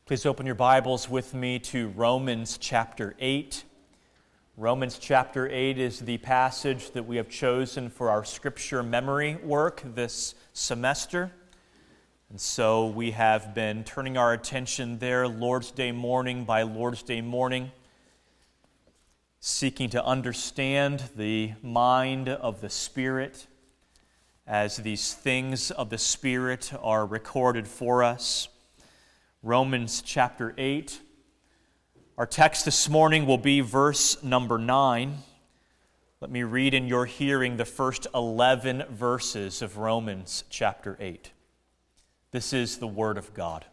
Please open your Bibles with me to Romans chapter 8. Romans chapter 8 is the passage that we have chosen for our scripture memory work this semester. And so we have been turning our attention there Lord's Day morning by Lord's Day morning, seeking to understand the mind of the Spirit as these things of the Spirit are recorded for us. Romans chapter 8. Our text this morning will be verse number 9. Let me read in your hearing the first 11 verses of Romans chapter 8. This is the Word of God.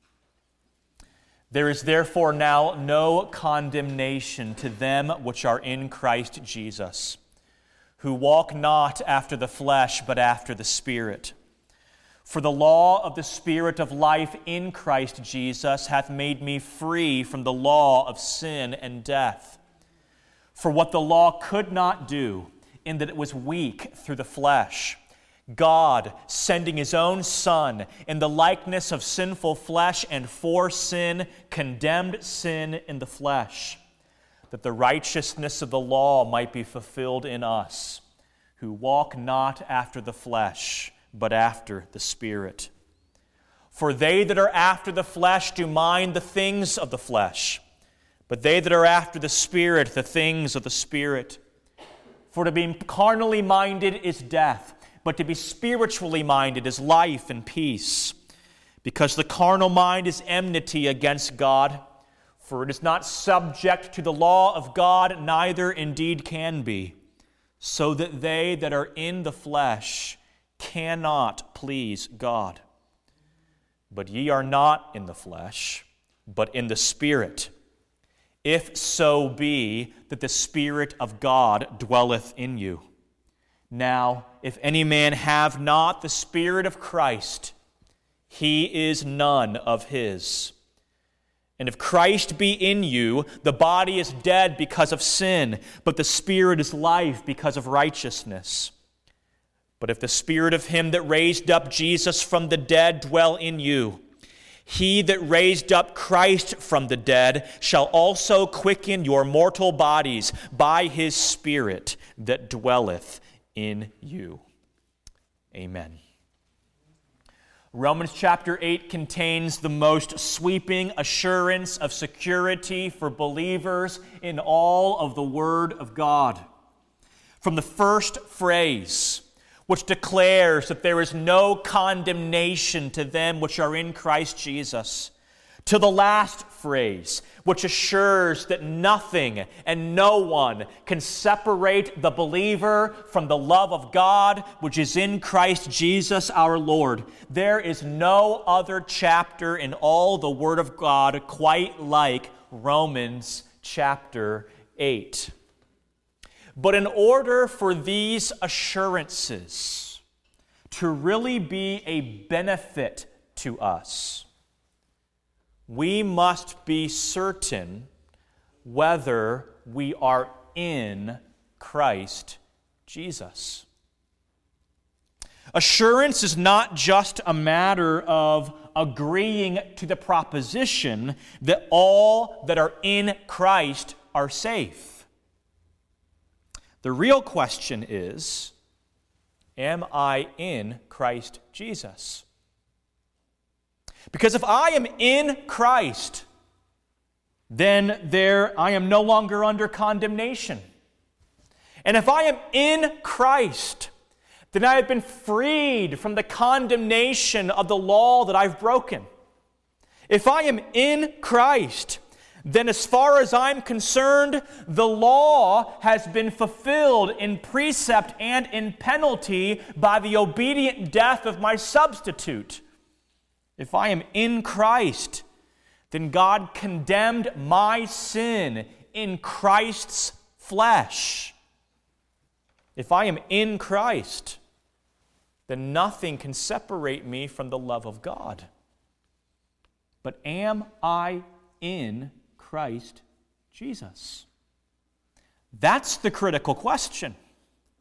There is therefore now no condemnation to them which are in Christ Jesus, who walk not after the flesh, but after the Spirit. For the law of the Spirit of life in Christ Jesus hath made me free from the law of sin and death. For what the law could not do, in that it was weak through the flesh, God, sending His own Son in the likeness of sinful flesh and for sin, condemned sin in the flesh, that the righteousness of the law might be fulfilled in us, who walk not after the flesh, but after the Spirit. For they that are after the flesh do mind the things of the flesh, but they that are after the Spirit, the things of the Spirit. For to be carnally minded is death, but to be spiritually minded is life and peace. Because the carnal mind is enmity against God, for it is not subject to the law of God, neither indeed can be, so that they that are in the flesh cannot please God. But ye are not in the flesh, but in the Spirit, if so be that the Spirit of God dwelleth in you. Now, if any man have not the Spirit of Christ, he is none of his. And if Christ be in you, the body is dead because of sin, but the Spirit is life because of righteousness. But if the Spirit of Him that raised up Jesus from the dead dwell in you, He that raised up Christ from the dead shall also quicken your mortal bodies by His Spirit that dwelleth in you. Amen. Romans chapter 8 contains the most sweeping assurance of security for believers in all of the Word of God. From the first phrase, which declares that there is no condemnation to them which are in Christ Jesus, to the last phrase, which assures that nothing and no one can separate the believer from the love of God which is in Christ Jesus our Lord. There is no other chapter in all the Word of God quite like Romans chapter 8. But in order for these assurances to really be a benefit to us, we must be certain whether we are in Christ Jesus. Assurance is not just a matter of agreeing to the proposition that all that are in Christ are safe. The real question is, am I in Christ Jesus? Because if I am in Christ, then I am no longer under condemnation. And if I am in Christ, then I have been freed from the condemnation of the law that I've broken. If I am in Christ, then as far as I'm concerned, the law has been fulfilled in precept and in penalty by the obedient death of my substitute. If I am in Christ, then God condemned my sin in Christ's flesh. If I am in Christ, then nothing can separate me from the love of God. But am I in Christ Jesus? That's the critical question.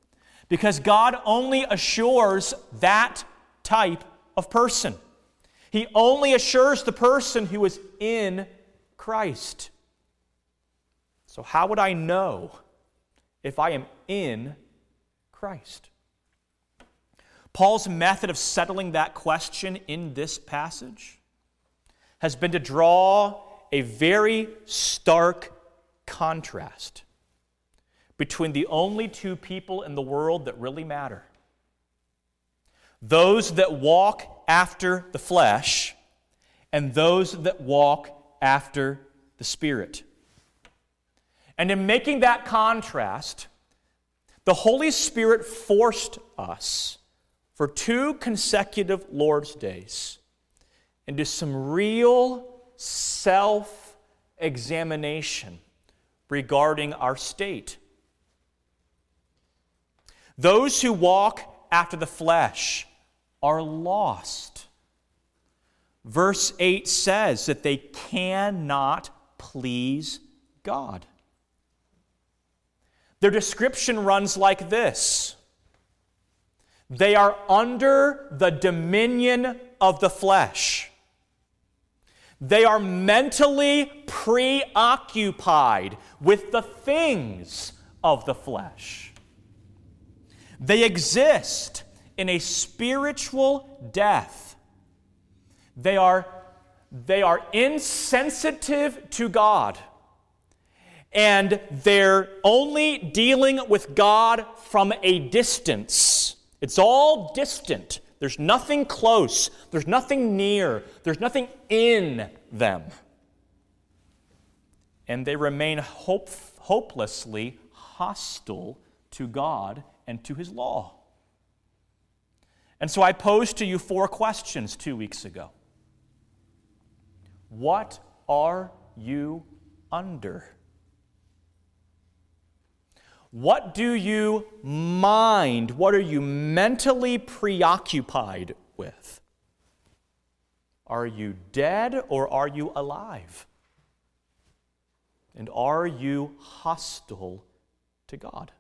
Because God only assures that type of person. He only assures the person who is in Christ. So how would I know if I am in Christ? Paul's method of settling that question in this passage has been to draw a very stark contrast between the only two people in the world that really matter. Those that walk after the flesh and those that walk after the Spirit. And in making that contrast, the Holy Spirit forced us for 2 consecutive Lord's Days into some real self-examination regarding our state. Those who walk after the flesh are lost. Verse 8 says that they cannot please God. Their description runs like this: they are under the dominion of the flesh. They are mentally preoccupied with the things of the flesh. They exist in a spiritual death. They are insensitive to God. And they're only dealing with God from a distance. It's all distant. There's nothing close. There's nothing near. There's nothing in them. And they remain hopelessly hostile to God and to His law. And so I posed to you 4 questions 2 weeks ago. What are you under? What do you mind? What are you mentally preoccupied with? Are you dead or are you alive? And are you hostile to God?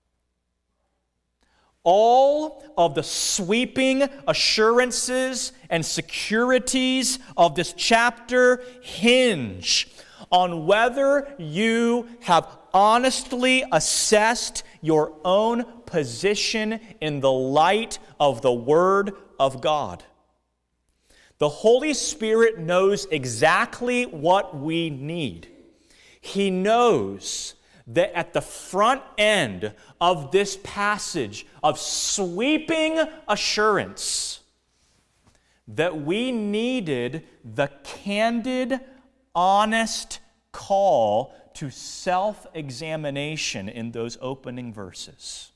All of the sweeping assurances and securities of this chapter hinge on whether you have honestly assessed your own position in the light of the Word of God. The Holy Spirit knows exactly what we need. He knows that at the front end of this passage of sweeping assurance, that we needed the candid, honest call to self-examination in those opening verses.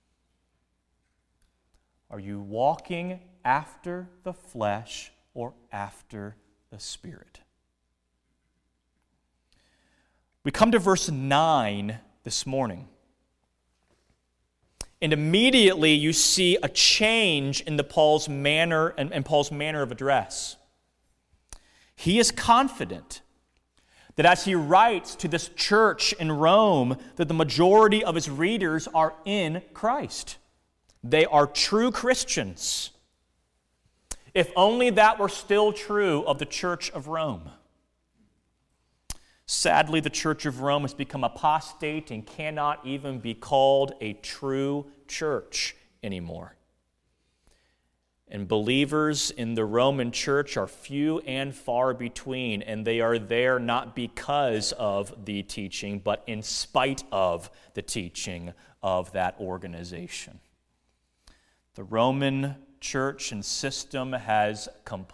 Are you walking after the flesh or after the Spirit? We come to verse 9 this morning. And immediately you see a change in Paul's manner and Paul's manner of address. He is confident that as he writes to this church in Rome, that the majority of his readers are in Christ. They are true Christians. If only that were still true of the church of Rome. Sadly, the church of Rome has become apostate and cannot even be called a true church anymore. And believers in the Roman church are few and far between, and they are there not because of the teaching, but in spite of the teaching of that organization. The Roman church and system has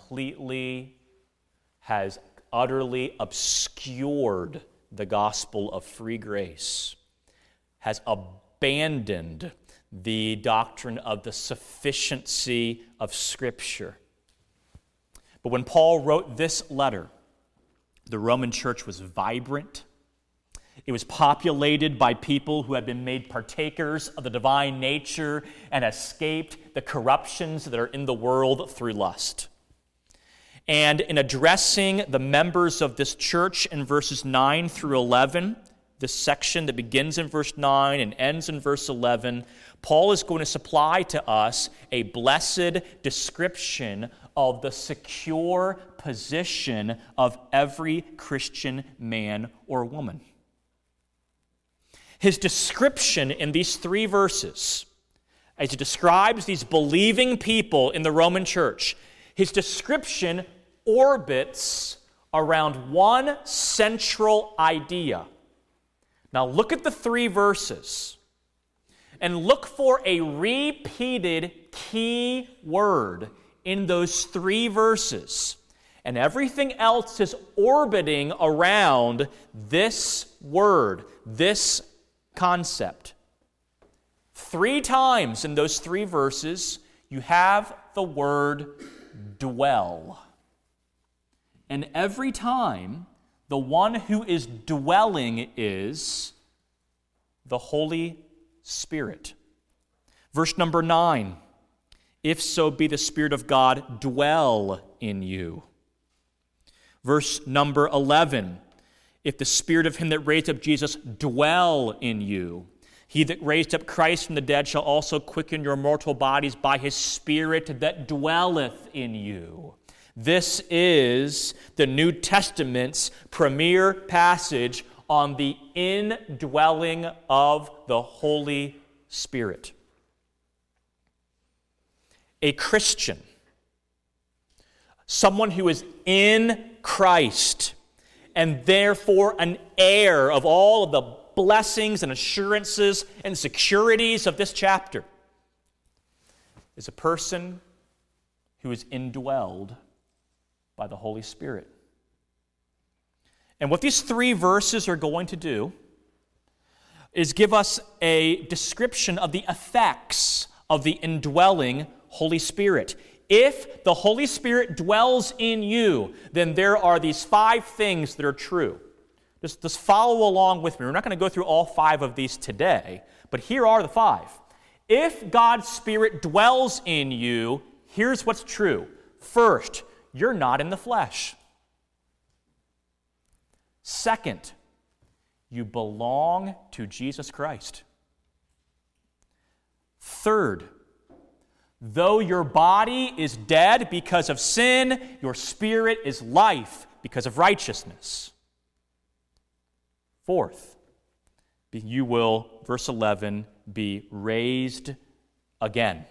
utterly obscured the gospel of free grace, has abandoned the doctrine of the sufficiency of Scripture. But when Paul wrote this letter, the Roman church was vibrant. It was populated by people who had been made partakers of the divine nature and escaped the corruptions that are in the world through lust. And in addressing the members of this church in verses 9 through 11, this section that begins in verse 9 and ends in verse 11, Paul is going to supply to us a blessed description of the secure position of every Christian man or woman. His description in these 3 verses, as he describes these believing people in the Roman church, his description orbits around one central idea. Now look at the 3 verses and look for a repeated key word in those 3 verses. And everything else is orbiting around this word, this concept. 3 times in those 3 verses, you have the word dwell. And every time, the one who is dwelling is the Holy Spirit. Verse number 9, if so be the Spirit of God dwell in you. Verse number 11, if the Spirit of him that raised up Jesus dwell in you. He that raised up Christ from the dead shall also quicken your mortal bodies by his Spirit that dwelleth in you. This is the New Testament's premier passage on the indwelling of the Holy Spirit. A Christian, someone who is in Christ, and therefore an heir of all of the blessings and assurances and securities of this chapter, is a person who is indwelled by the Holy Spirit. And what these 3 verses are going to do is give us a description of the effects of the indwelling Holy Spirit. If the Holy Spirit dwells in you, then there are these 5 things that are true. Just follow along with me. We're not going to go through all 5 of these today, but here are the 5. If God's Spirit dwells in you, here's what's true. First, you're not in the flesh. Second, you belong to Jesus Christ. Third, though your body is dead because of sin, your spirit is life because of righteousness. Fourth, you will, verse 11, be raised again.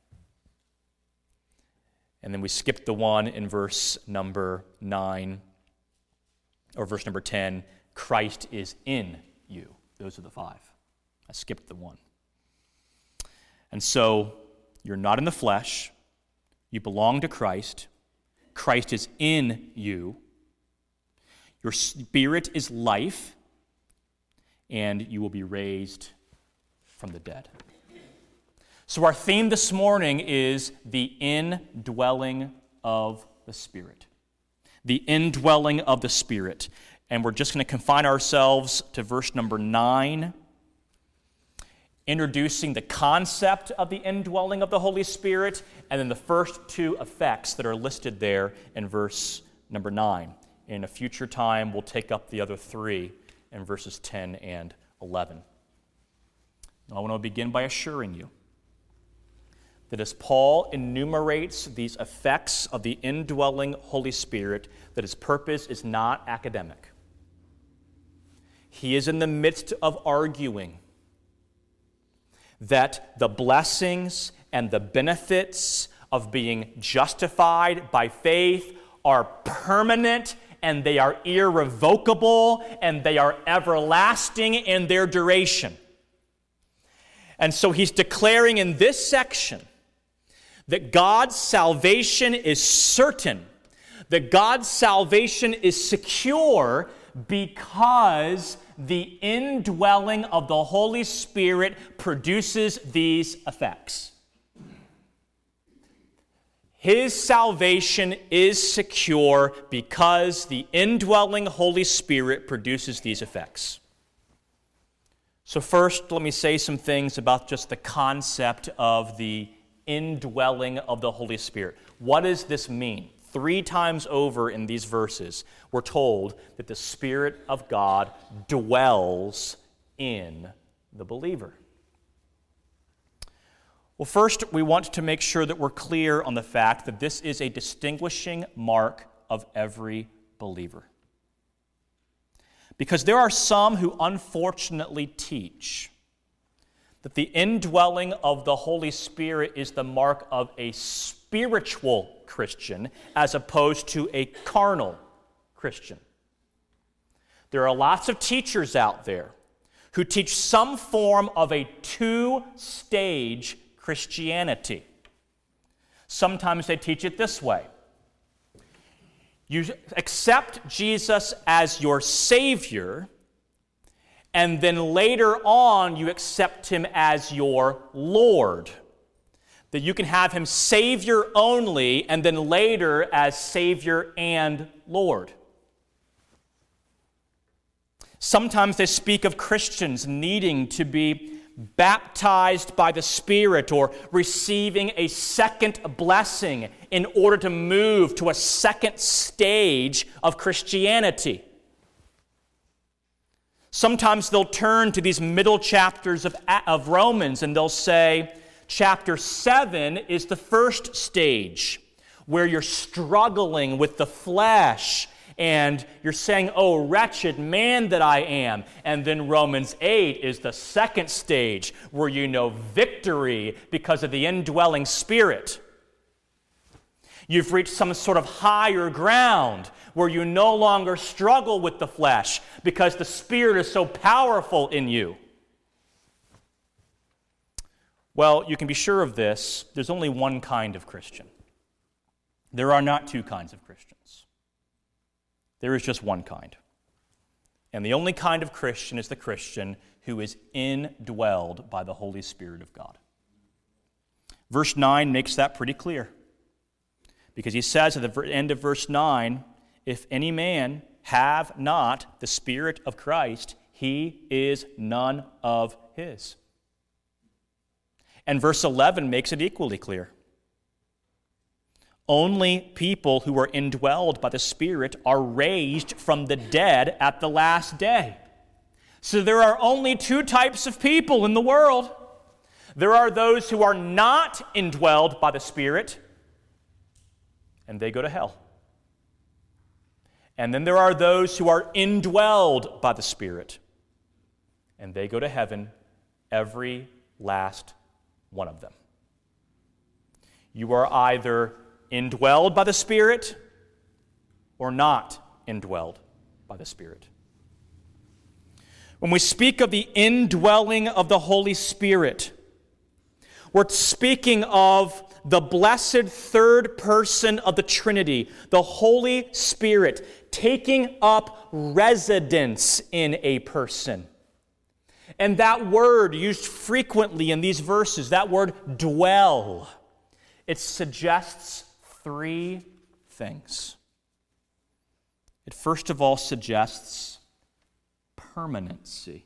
And then we skipped the one in verse number 9, or verse number 10, Christ is in you. Those are the 5. I skipped the one. And so, you're not in the flesh. You belong to Christ. Christ is in you. Your spirit is life. And you will be raised from the dead. So our theme this morning is the indwelling of the Spirit. The indwelling of the Spirit. And we're just going to confine ourselves to verse number 9, introducing the concept of the indwelling of the Holy Spirit, and then the first 2 effects that are listed there in verse number 9. In a future time, we'll take up the other 3 in verses 10 and 11. I want to begin by assuring you that as Paul enumerates these effects of the indwelling Holy Spirit, that his purpose is not academic. He is in the midst of arguing that the blessings and the benefits of being justified by faith are permanent, and they are irrevocable, and they are everlasting in their duration. And so he's declaring in this section that God's salvation is certain, that God's salvation is secure because the indwelling of the Holy Spirit produces these effects. His salvation is secure because the indwelling Holy Spirit produces these effects. So first, let me say some things about just the concept of the indwelling of the Holy Spirit. What does this mean? 3 times over in these verses, we're told that the Spirit of God dwells in the believer. Well, first, we want to make sure that we're clear on the fact that this is a distinguishing mark of every believer. Because there are some who unfortunately teach that the indwelling of the Holy Spirit is the mark of a spiritual Christian as opposed to a carnal Christian. There are lots of teachers out there who teach some form of a two-stage Christianity. Sometimes they teach it this way. You accept Jesus as your Savior, and then later on you accept Him as your Lord. That you can have Him Savior only, and then later as Savior and Lord. Sometimes they speak of Christians needing to be baptized by the Spirit or receiving a second blessing in order to move to a second stage of Christianity. Sometimes they'll turn to these middle chapters of Romans and they'll say, chapter 7 is the first stage where you're struggling with the flesh and you're saying, oh, wretched man that I am. And then Romans 8 is the second stage where you know victory because of the indwelling Spirit. You've reached some sort of higher ground where you no longer struggle with the flesh because the Spirit is so powerful in you. Well, you can be sure of this. There's only one kind of Christian. There are not two kinds of Christians. There is just one kind. And the only kind of Christian is the Christian who is indwelled by the Holy Spirit of God. Verse 9 makes that pretty clear. Because he says at the end of verse 9, if any man have not the Spirit of Christ, he is none of his. And verse 11 makes it equally clear. Only people who are indwelled by the Spirit are raised from the dead at the last day. So there are only two types of people in the world. There are those who are not indwelled by the Spirit, and they go to hell. And then there are those who are indwelled by the Spirit, and they go to heaven, every last one of them. You are either indwelled by the Spirit or not indwelled by the Spirit. When we speak of the indwelling of the Holy Spirit, we're speaking of the blessed third person of the Trinity, the Holy Spirit, taking up residence in a person. And that word used frequently in these verses, that word dwell, it suggests three things. It first of all suggests permanency.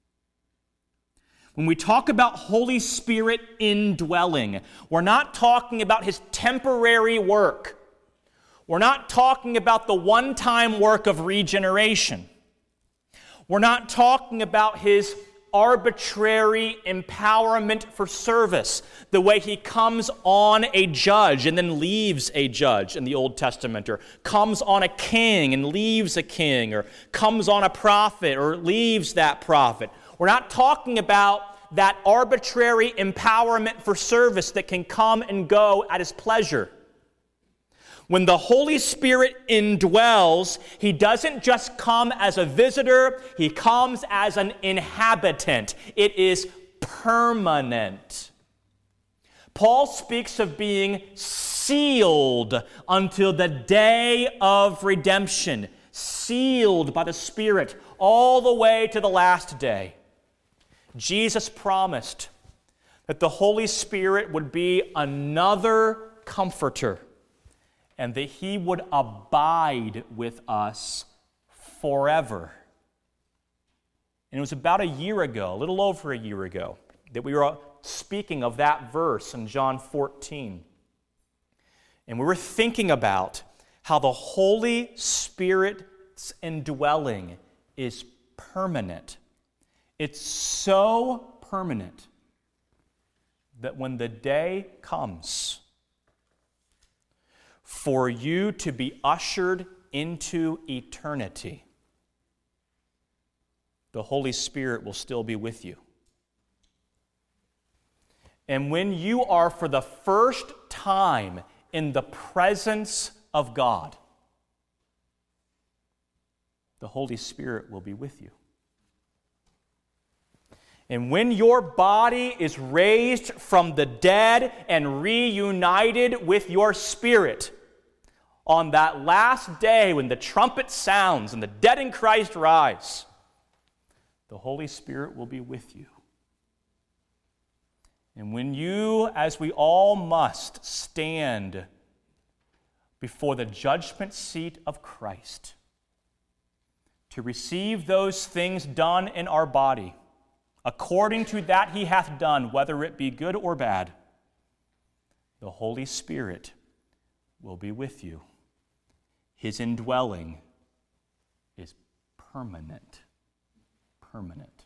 When we talk about Holy Spirit indwelling, we're not talking about His temporary work. We're not talking about the one-time work of regeneration. We're not talking about His arbitrary empowerment for service, the way He comes on a judge and then leaves a judge in the Old Testament, or comes on a king and leaves a king, or comes on a prophet or leaves that prophet. We're not talking about that arbitrary empowerment for service that can come and go at His pleasure. When the Holy Spirit indwells, He doesn't just come as a visitor, He comes as an inhabitant. It is permanent. Paul speaks of being sealed until the day of redemption, sealed by the Spirit all the way to the last day. Jesus promised that the Holy Spirit would be another comforter, and that He would abide with us forever. And it was about a year ago, a little over a year ago, that we were speaking of that verse in John 14. And we were thinking about how the Holy Spirit's indwelling is permanent. It's so permanent that when the day comes for you to be ushered into eternity, the Holy Spirit will still be with you. And when you are for the first time in the presence of God, the Holy Spirit will be with you. And when your body is raised from the dead and reunited with your spirit, on that last day when the trumpet sounds and the dead in Christ rise, the Holy Spirit will be with you. And when you, as we all must, stand before the judgment seat of Christ to receive those things done in our body, according to that he hath done, whether it be good or bad, the Holy Spirit will be with you. His indwelling is permanent. Permanent.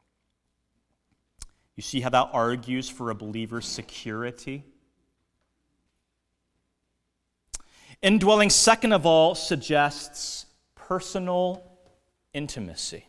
You see how that argues for a believer's security? Indwelling, second of all, suggests personal intimacy.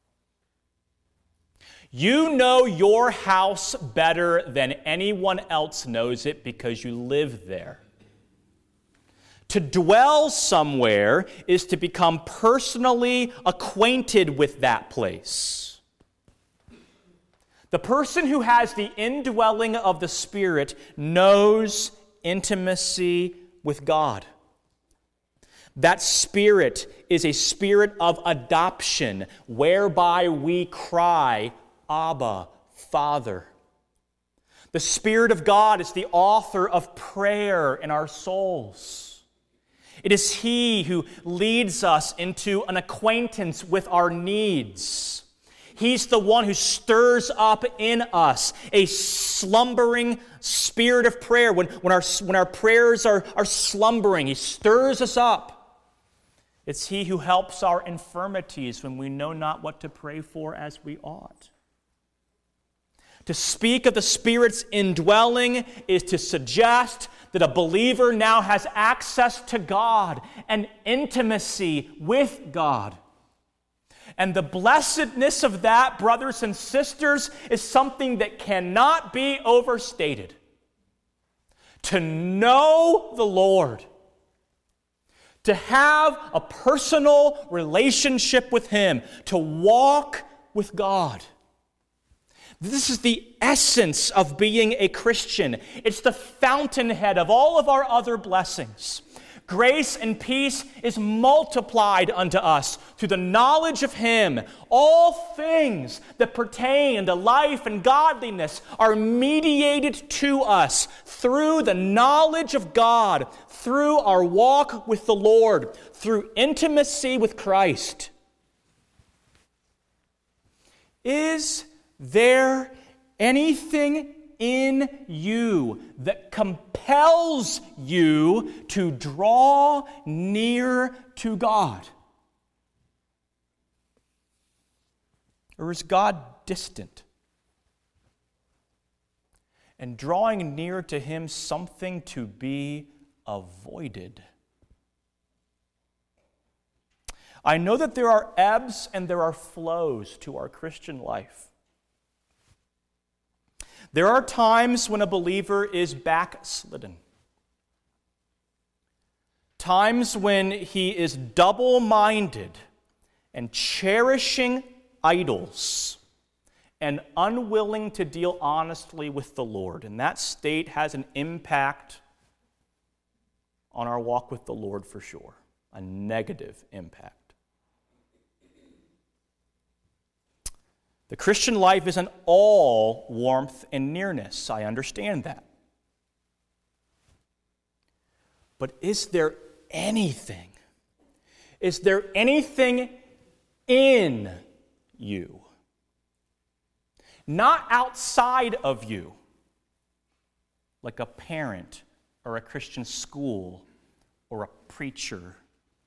You know your house better than anyone else knows it because you live there. To dwell somewhere is to become personally acquainted with that place. The person who has the indwelling of the Spirit knows intimacy with God. That Spirit is a spirit of adoption, whereby we cry, Abba, Father. The Spirit of God is the author of prayer in our souls. It is He who leads us into an acquaintance with our needs. He's the one who stirs up in us a slumbering spirit of prayer. When our prayers are slumbering, He stirs us up. It's He who helps our infirmities when we know not what to pray for as we ought. To speak of the Spirit's indwelling is to suggest that a believer now has access to God and intimacy with God. And the blessedness of that, brothers and sisters, is something that cannot be overstated. To know the Lord, to have a personal relationship with Him, to walk with God. This is the essence of being a Christian. It's the fountainhead of all of our other blessings. Grace and peace is multiplied unto us through the knowledge of Him. All things that pertain to life and godliness are mediated to us through the knowledge of God, through our walk with the Lord, through intimacy with Christ. Is there anything in you that compels you to draw near to God? Or is God distant? And drawing near to Him something to be avoided? I know that there are ebbs and there are flows to our Christian life. There are times when a believer is backslidden. Times when he is double-minded and cherishing idols and unwilling to deal honestly with the Lord. And that state has an impact on our walk with the Lord for sure, a negative impact. The Christian life isn't all warmth and nearness. I understand that. But is there anything in you, not outside of you, like a parent or a Christian school or a preacher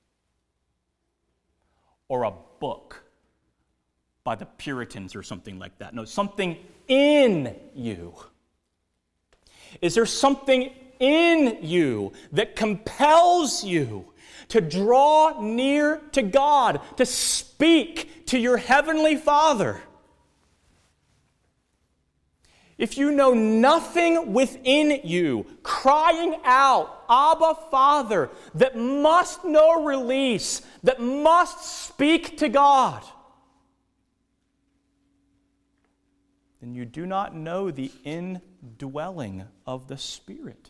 or a book by the Puritans or something like that? No, something in you Is there something in you that compels you to draw near to God, to speak to your heavenly Father? If you know nothing within you crying out, Abba, Father, that must know release, that must speak to God, then you do not know the indwelling of the Spirit.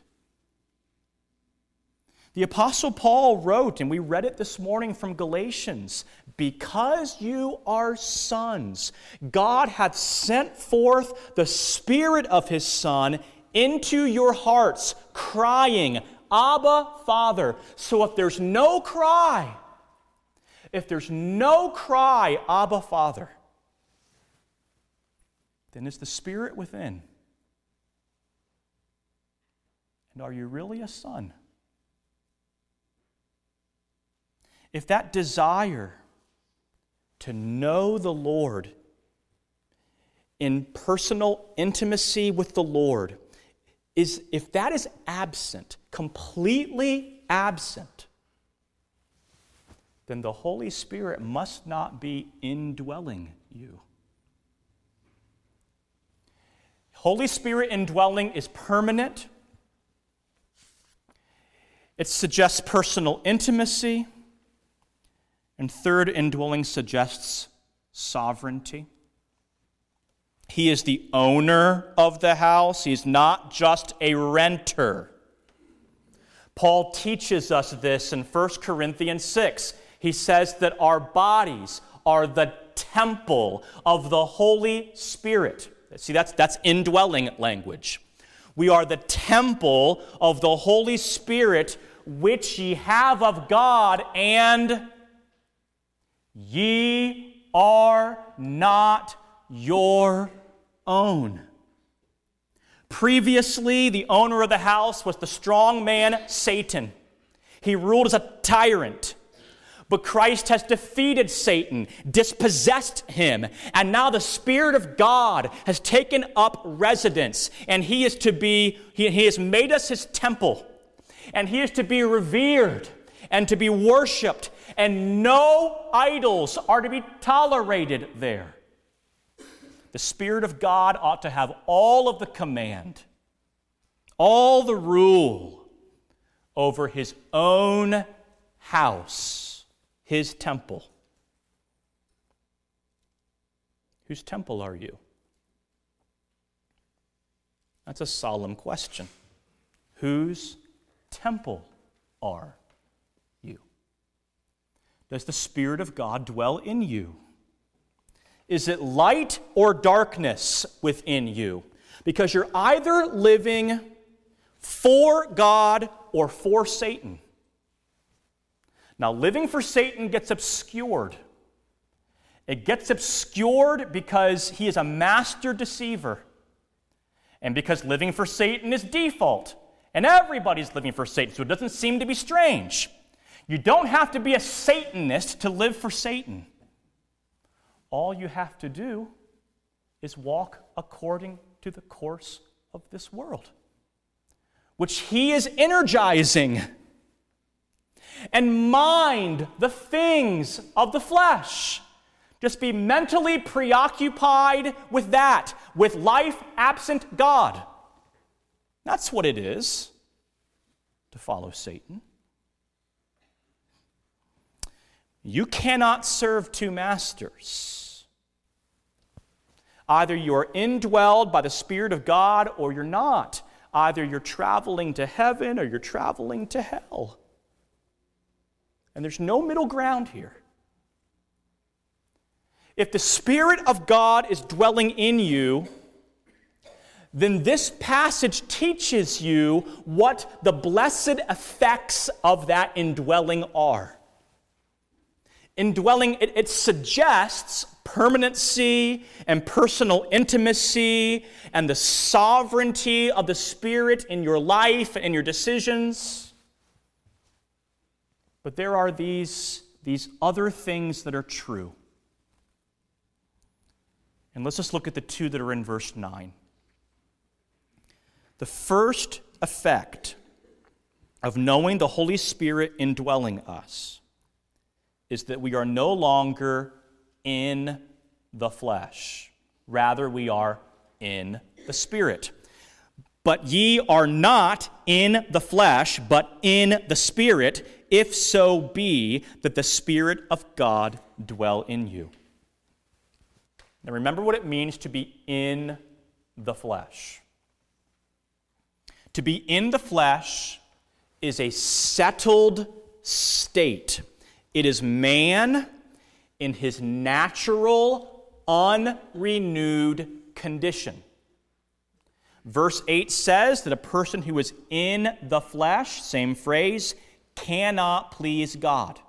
The Apostle Paul wrote, and we read it this morning from Galatians, because you are sons, God hath sent forth the Spirit of His Son into your hearts, crying, Abba, Father. So if there's no cry, Abba, Father, then is the Spirit within. And are you really a son? If that desire to know the Lord in personal intimacy with the Lord if that is absent, completely absent, then the Holy Spirit must not be indwelling you. Holy Spirit indwelling is permanent. It suggests personal intimacy. And third, indwelling suggests sovereignty. He is the owner of the house. He's not just a renter. Paul teaches us this in 1 Corinthians 6. He says that our bodies are the temple of the Holy Spirit. See, that's indwelling language. We are the temple of the Holy Spirit, which ye have of God, and ye are not your own. Previously, the owner of the house was the strong man, Satan. He ruled as a tyrant. But Christ has defeated Satan, dispossessed him, and now the Spirit of God has taken up residence, and He has made us His temple, and He is to be revered and to be worshipped, and no idols are to be tolerated there. The Spirit of God ought to have all of the command, all the rule over His own house, His temple. Whose temple are you? That's a solemn question. Whose temple are you? Does the Spirit of God dwell in you? Is it light or darkness within you? Because you're either living for God or for Satan. Now, living for Satan gets obscured. It gets obscured because he is a master deceiver. And because living for Satan is default. And everybody's living for Satan, so it doesn't seem to be strange. You don't have to be a Satanist to live for Satan. All you have to do is walk according to the course of this world, which he is energizing, and mind the things of the flesh. Just be mentally preoccupied with that, with life absent God. That's what it is to follow Satan. You cannot serve two masters. Either you're indwelled by the Spirit of God or you're not. Either you're traveling to heaven or you're traveling to hell. And there's no middle ground here. If the Spirit of God is dwelling in you, then this passage teaches you what the blessed effects of that indwelling are. Indwelling, it suggests permanency and personal intimacy and the sovereignty of the Spirit in your life and in your decisions. But there are these other things that are true. And let's just look at the two that are in verse 9. The first effect of knowing the Holy Spirit indwelling us is that we are no longer in the flesh. Rather, we are in the Spirit. But ye are not in the flesh, but in the Spirit, if so be that the Spirit of God dwell in you. Now remember what it means to be in the flesh. To be in the flesh is a settled state. It is man in his natural, unrenewed condition. Verse 8 says that a person who is in the flesh, same phrase, cannot please God.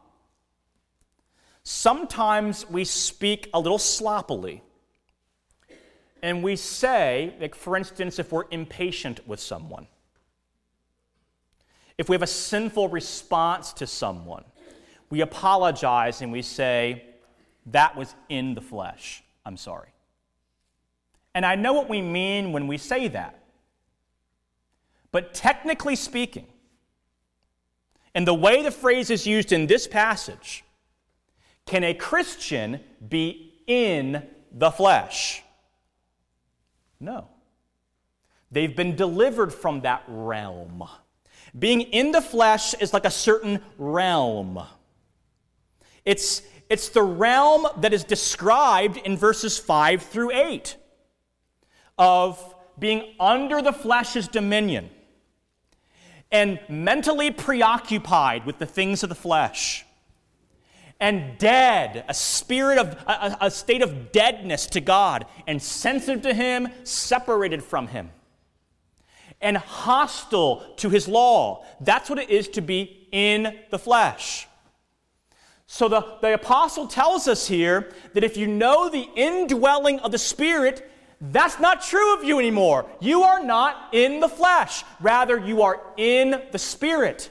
Sometimes we speak a little sloppily. And we say, like for instance, if we're impatient with someone, if we have a sinful response to someone, we apologize and we say, that was in the flesh. I'm sorry. And I know what we mean when we say that. But technically speaking, and the way the phrase is used in this passage, can a Christian be in the flesh? No. They've been delivered from that realm. Being in the flesh is like a certain realm. It's the realm that is described in verses 5 through 8 of being under the flesh's dominion and mentally preoccupied with the things of the flesh and dead, a state of deadness to God and sensitive to Him, separated from Him and hostile to His law. That's what it is to be in the flesh. So the apostle tells us here that if you know the indwelling of the Spirit, that's not true of you anymore. You are not in the flesh. Rather, you are in the Spirit.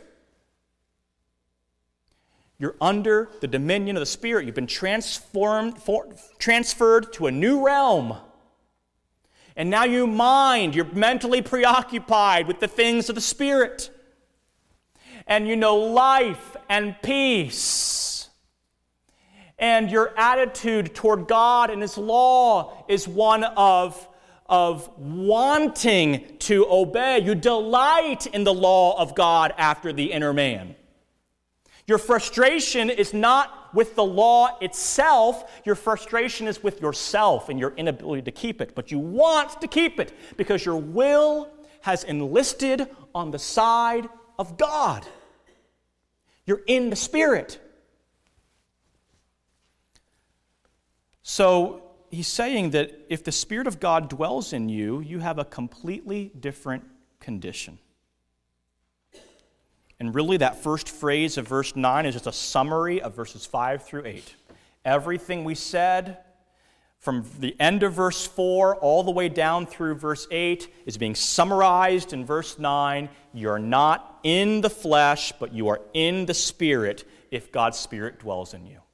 You're under the dominion of the Spirit. You've been transferred to a new realm. And now you're mentally preoccupied with the things of the Spirit. And you know life and peace. And your attitude toward God and His law is one of wanting to obey. You delight in the law of God after the inner man. Your frustration is not with the law itself. Your frustration is with yourself and your inability to keep it. But you want to keep it because your will has enlisted on the side of God. You're in the Spirit. So he's saying that if the Spirit of God dwells in you, you have a completely different condition. And really that first phrase of verse 9 is just a summary of verses 5 through 8. Everything we said from the end of verse 4 all the way down through verse 8 is being summarized in verse 9. You're not in the flesh, but you are in the Spirit if God's Spirit dwells in you.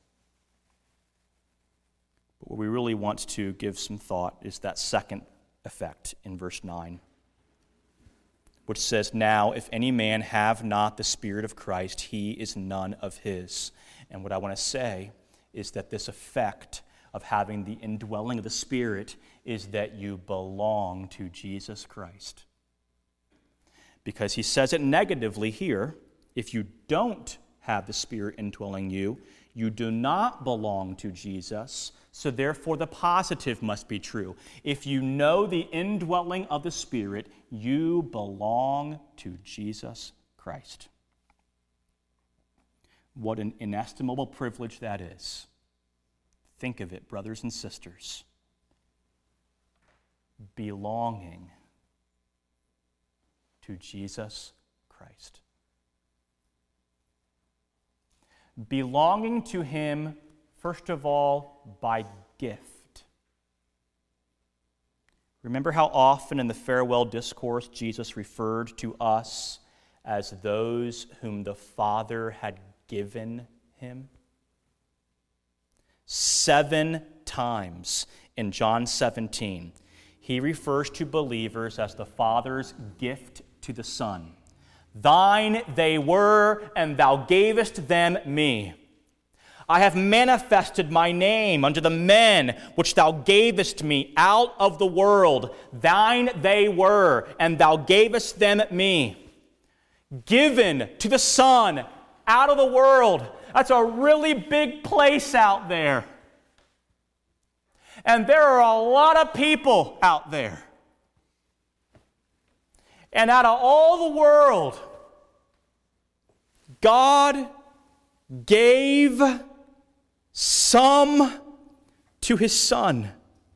But what we really want to give some thought is that second effect in verse 9, which says, now, if any man have not the Spirit of Christ, he is none of his. And what I want to say is that this effect of having the indwelling of the Spirit is that you belong to Jesus Christ. Because he says it negatively here, if you don't have the Spirit indwelling you, you do not belong to Jesus, so therefore the positive must be true. If you know the indwelling of the Spirit, you belong to Jesus Christ. What an inestimable privilege that is. Think of it, brothers and sisters. Belonging to Jesus Christ. Belonging to Him, first of all, by gift. Remember how often in the farewell discourse Jesus referred to us as those whom the Father had given Him? 7 times in John 17, he refers to believers as the Father's gift to the Son. Thine they were, and thou gavest them me. I have manifested my name unto the men which thou gavest me out of the world. Thine they were, and thou gavest them me. Given to the Son out of the world. That's a really big place out there. And there are a lot of people out there. And out of all the world, God gave some to his Son.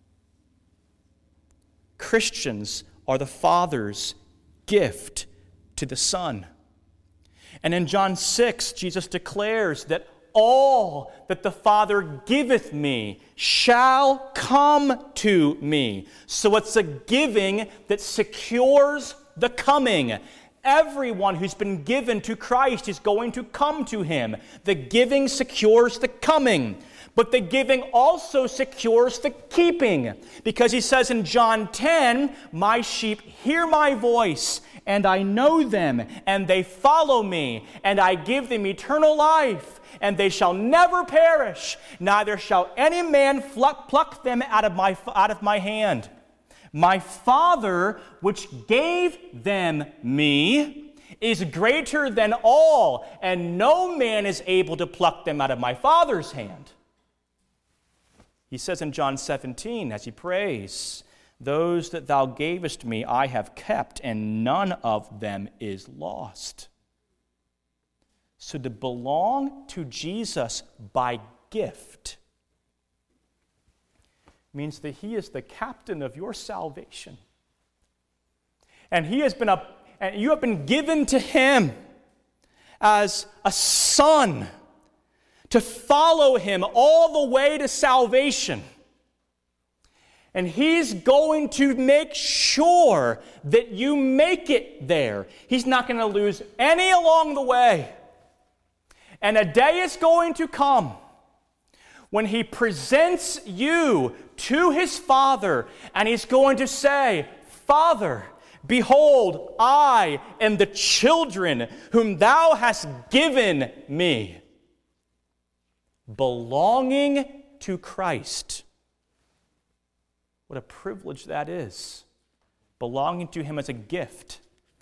Christians are the Father's gift to the Son. And in John 6, Jesus declares that all that the Father giveth me shall come to me. So it's a giving that secures the coming. Everyone who's been given to Christ is going to come to him. The giving secures the coming. But the giving also secures the keeping. Because he says in John 10, my sheep hear my voice, and I know them, and they follow me, and I give them eternal life, and they shall never perish, neither shall any man pluck them out of my hand. My Father, which gave them me, is greater than all, and no man is able to pluck them out of my Father's hand. He says in John 17, as he prays, those that thou gavest me I have kept, and none of them is lost. So to belong to Jesus by gift means that he is the captain of your salvation. And you have been given to him as a son to follow him all the way to salvation. And he's going to make sure that you make it there. He's not going to lose any along the way. And a day is going to come when he presents you to his Father, and he's going to say, Father, behold, I am the children whom thou hast given me. Belonging to Christ. What a privilege that is. Belonging to him as a gift.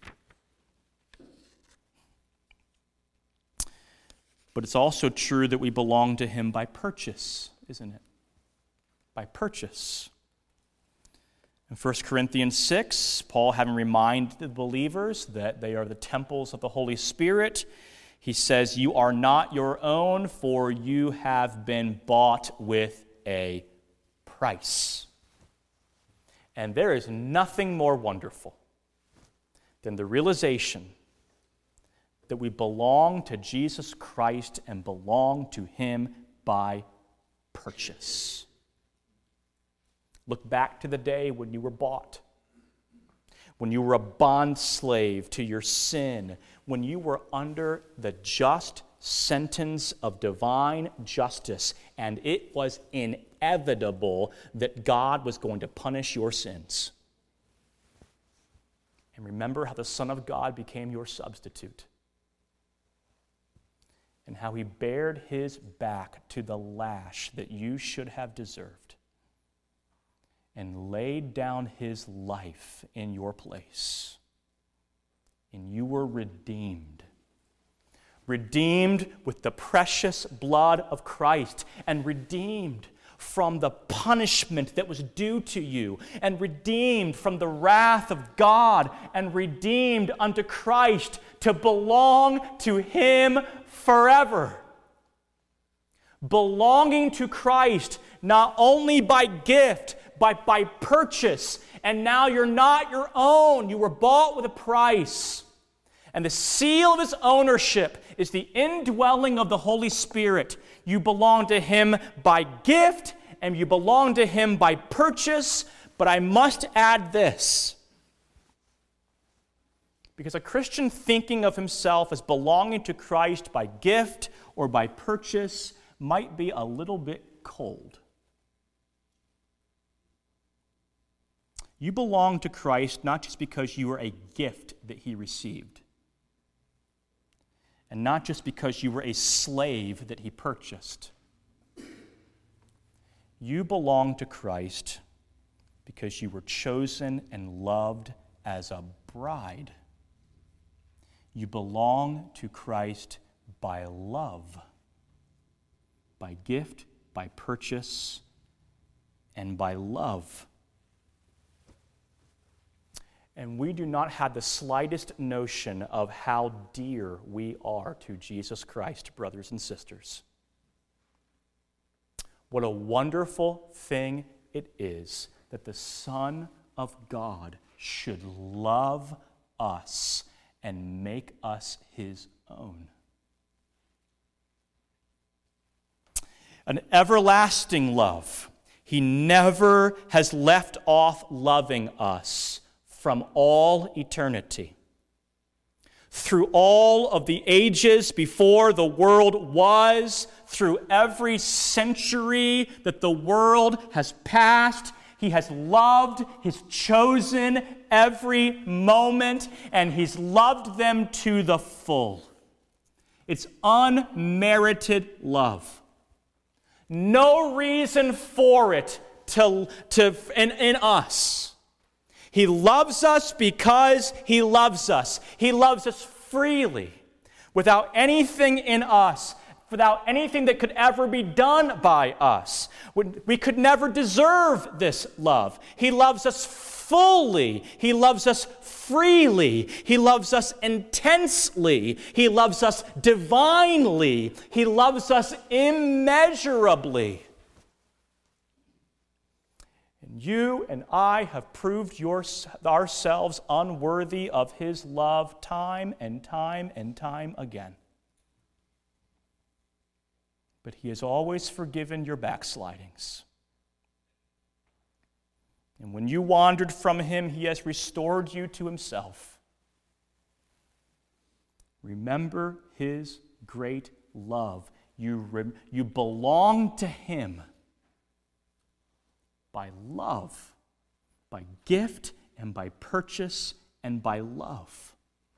But it's also true that we belong to him by purchase, isn't it? By purchase. In 1 Corinthians 6, Paul, having reminded the believers that they are the temples of the Holy Spirit, he says, you are not your own, for you have been bought with a price. And there is nothing more wonderful than the realization that we belong to Jesus Christ and belong to him by purchase. Look back to the day when you were bought, when you were a bond slave to your sin, when you were under the just sentence of divine justice, and it was inevitable that God was going to punish your sins. And remember how the Son of God became your substitute, and how he bared his back to the lash that you should have deserved, and laid down his life in your place. And you were redeemed. Redeemed with the precious blood of Christ, and redeemed from the punishment that was due to you, and redeemed from the wrath of God, and redeemed unto Christ to belong to him forever. Belonging to Christ not only by gift, but by purchase. And now you're not your own. You were bought with a price. And the seal of his ownership is the indwelling of the Holy Spirit. You belong to him by gift, and you belong to him by purchase. But I must add this. Because a Christian thinking of himself as belonging to Christ by gift or by purchase might be a little bit cold. You belong to Christ not just because you were a gift that he received, and not just because you were a slave that he purchased. You belong to Christ because you were chosen and loved as a bride. You belong to Christ by love, by gift, by purchase, and by love. And we do not have the slightest notion of how dear we are to Jesus Christ, brothers and sisters. What a wonderful thing it is that the Son of God should love us and make us his own. An everlasting love. He never has left off loving us from all eternity. Through all of the ages before the world was, through every century that the world has passed, he has loved his chosen every moment, and he's loved them to the full. It's unmerited love. No reason for it in us. He loves us because he loves us. He loves us freely, without anything in us, without anything that could ever be done by us. We could never deserve this love. He loves us fully. He loves us freely. He loves us intensely. He loves us divinely. He loves us immeasurably. You and I have proved ourselves unworthy of his love time and time and time again. But he has always forgiven your backslidings. And when you wandered from him, he has restored you to himself. Remember his great love. You belong to him. By love, by gift, and by purchase, and by love.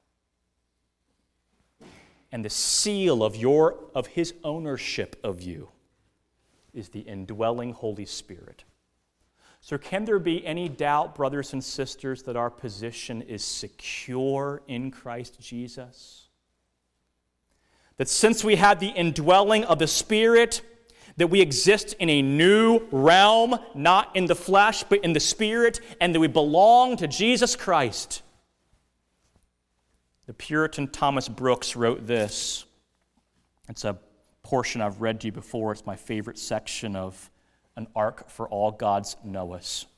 And the seal of his ownership of you is the indwelling Holy Spirit. So can there be any doubt, brothers and sisters, that our position is secure in Christ Jesus? That since we have the indwelling of the Spirit, that we exist in a new realm, not in the flesh, but in the Spirit, and that we belong to Jesus Christ. The Puritan Thomas Brooks wrote this. It's a portion I've read to you before. It's my favorite section of An Ark for All Gods Know Us.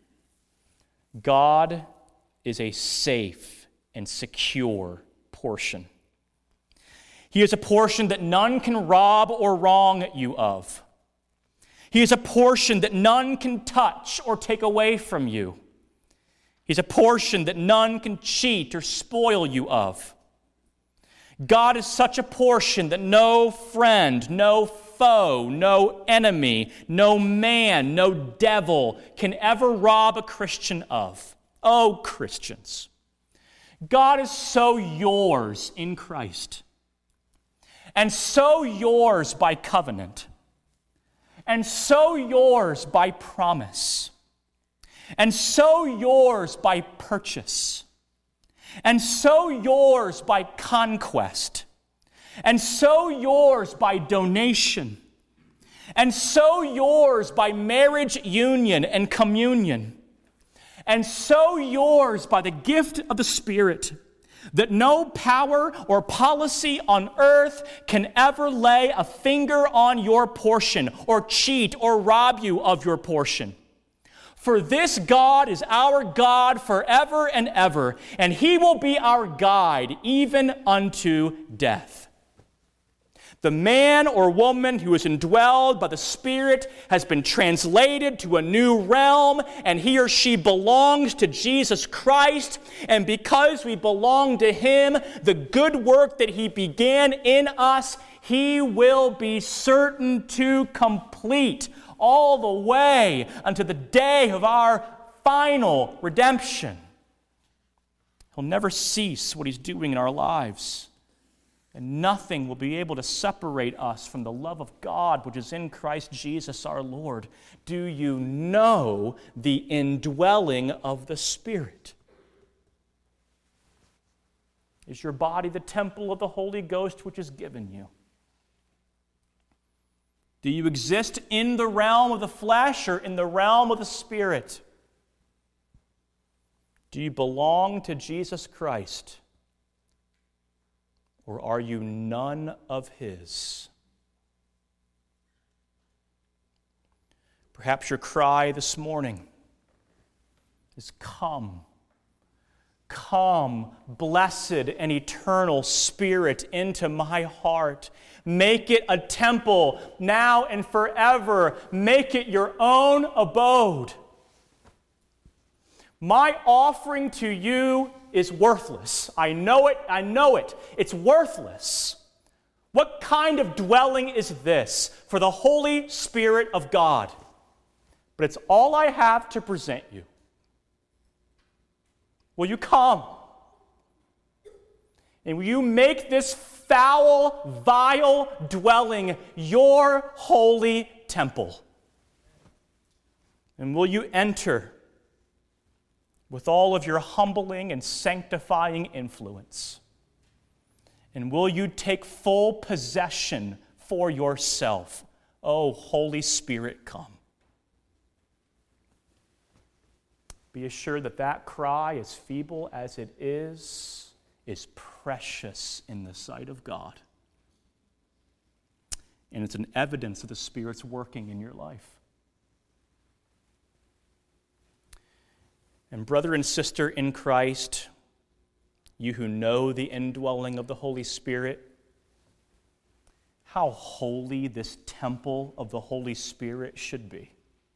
God is a safe and secure portion. He is a portion that none can rob or wrong you of. He is a portion that none can touch or take away from you. He's a portion that none can cheat or spoil you of. God is such a portion that no friend, no foe, no enemy, no man, no devil can ever rob a Christian of. Oh, Christians, God is so yours in Christ. And so yours by covenant, and so yours by promise, and so yours by purchase, and so yours by conquest, and so yours by donation, and so yours by marriage union and communion, and so yours by the gift of the Spirit, that no power or policy on earth can ever lay a finger on your portion or cheat or rob you of your portion. For this God is our God forever and ever, and he will be our guide even unto death. The man or woman who is indwelled by the Spirit has been translated to a new realm, and he or she belongs to Jesus Christ. And because we belong to him, the good work that he began in us, he will be certain to complete all the way unto the day of our final redemption. He'll never cease what he's doing in our lives. And nothing will be able to separate us from the love of God which is in Christ Jesus our Lord. Do you know the indwelling of the Spirit? Is your body the temple of the Holy Ghost which is given you? Do you exist in the realm of the flesh or in the realm of the Spirit? Do you belong to Jesus Christ? Or are you none of His? Perhaps your cry this morning is, "Come. Come, blessed and eternal Spirit, into my heart. Make it a temple now and forever. Make it your own abode." My offering to you is worthless. I know it. It's worthless. What kind of dwelling is this for the Holy Spirit of God? But it's all I have to present you. Will you come? And will you make this foul, vile dwelling your holy temple? And will you enter with all of your humbling and sanctifying influence? And will you take full possession for yourself? Oh, Holy Spirit, come. Be assured that that cry, as feeble as it is precious in the sight of God. And it's an evidence of the Spirit's working in your life. And brother and sister in Christ, you who know the indwelling of the Holy Spirit, how holy this temple of the Holy Spirit should be.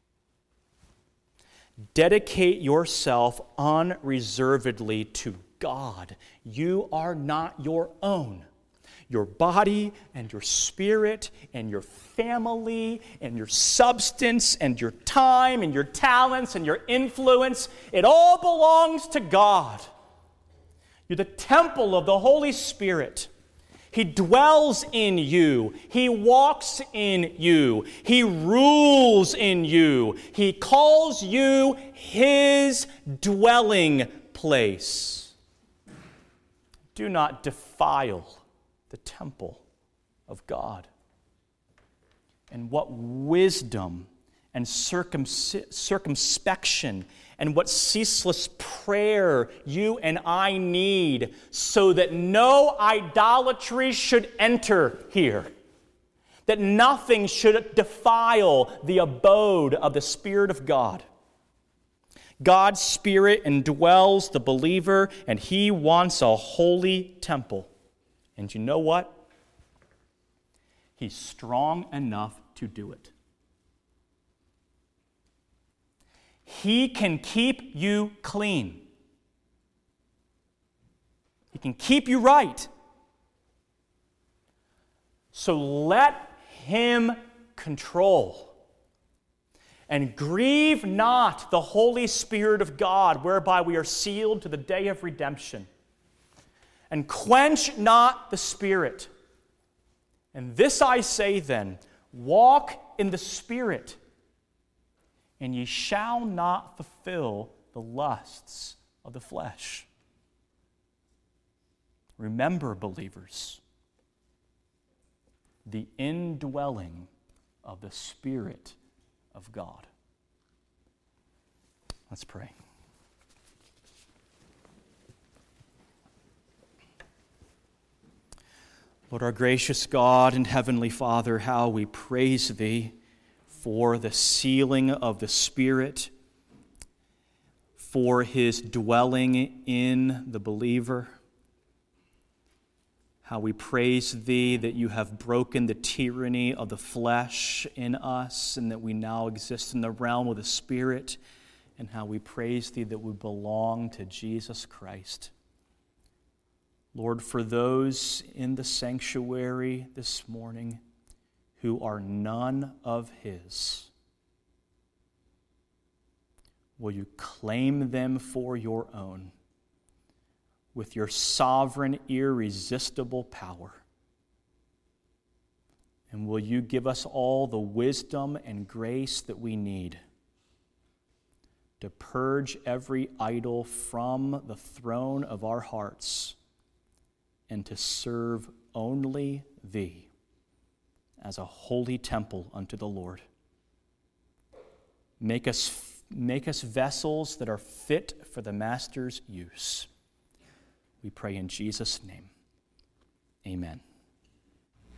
Dedicate yourself unreservedly to God. You are not your own. Your body and your spirit and your family and your substance and your time and your talents and your influence, it all belongs to God. You're the temple of the Holy Spirit. He dwells in you. He walks in you. He rules in you. He calls you His dwelling place. Do not defile the temple of God. And what wisdom and circumspection and what ceaseless prayer you and I need so that no idolatry should enter here, that nothing should defile the abode of the Spirit of God. God's Spirit indwells the believer, and He wants a holy temple. And you know what? He's strong enough to do it. He can keep you clean. He can keep you right. So let Him control. And grieve not the Holy Spirit of God, whereby we are sealed to the day of redemption. And quench not the Spirit. And this I say then, walk in the Spirit, and ye shall not fulfill the lusts of the flesh. Remember, believers, the indwelling of the Spirit of God. Let's pray. Lord, our gracious God and Heavenly Father, how we praise Thee for the sealing of the Spirit, for His dwelling in the believer. How we praise Thee that You have broken the tyranny of the flesh in us and that we now exist in the realm of the Spirit, and how we praise Thee that we belong to Jesus Christ. Lord, for those in the sanctuary this morning who are none of His, will you claim them for your own with your sovereign, irresistible power? And will you give us all the wisdom and grace that we need to purge every idol from the throne of our hearts and to serve only Thee as a holy temple unto the Lord? Make us vessels that are fit for the Master's use. We pray in Jesus' name. Amen.